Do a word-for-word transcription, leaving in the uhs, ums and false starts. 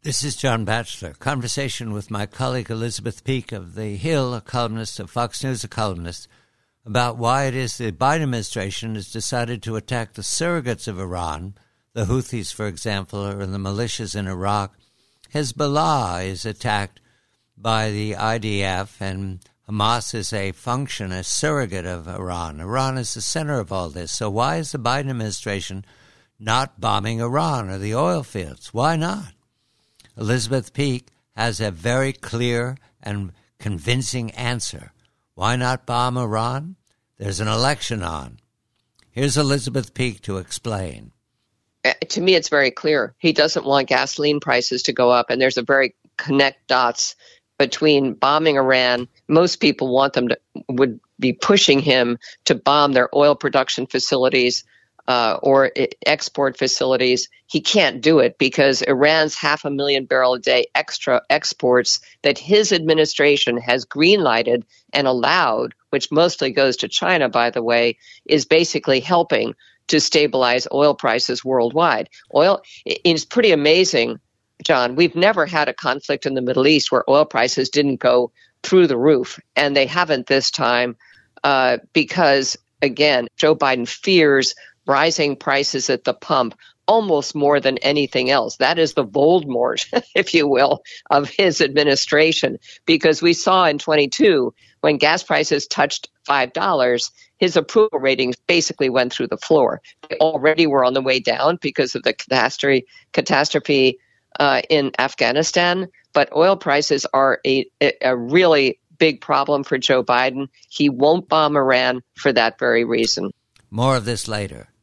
This is John Batchelor. Conversation with my colleague Elizabeth Peek of The Hill, a columnist, of Fox News, a columnist, about why it is the Biden administration has decided to attack the surrogates of Iran, the Houthis, for example, or the militias in Iraq. Hezbollah is attacked by the I D F, and Hamas is a function, a surrogate of Iran. Iran is the center of all this. So why is the Biden administration not bombing Iran or the oil fields? Why not? Elizabeth Peek has a very clear and convincing answer. Why not bomb Iran? There's an election on. Here's Elizabeth Peek to explain. Uh, to me, it's very clear. He doesn't want gasoline prices to go up, and there's a very connect dots between bombing Iran. Most people want them to would be pushing him to bomb their oil production facilities uh, or export facilities. He can't do it because Iran's half a million barrel a day extra exports that his administration has greenlighted and allowed, which mostly goes to China, by the way, is basically helping to stabilize oil prices worldwide. Oil is pretty amazing, John. We've never had a conflict in the Middle East where oil prices didn't go through the roof, and they haven't this time uh, because, again, Joe Biden fears rising prices at the pump almost more than anything else. That is the Voldemort, if you will, of his administration, because we saw in twenty-two when gas prices touched five dollars, his approval ratings basically went through the floor. They already were on the way down because of the catastrophe, catastrophe uh, in Afghanistan, but oil prices are a, a really big problem for Joe Biden. He won't bomb Iran for that very reason. More of this later.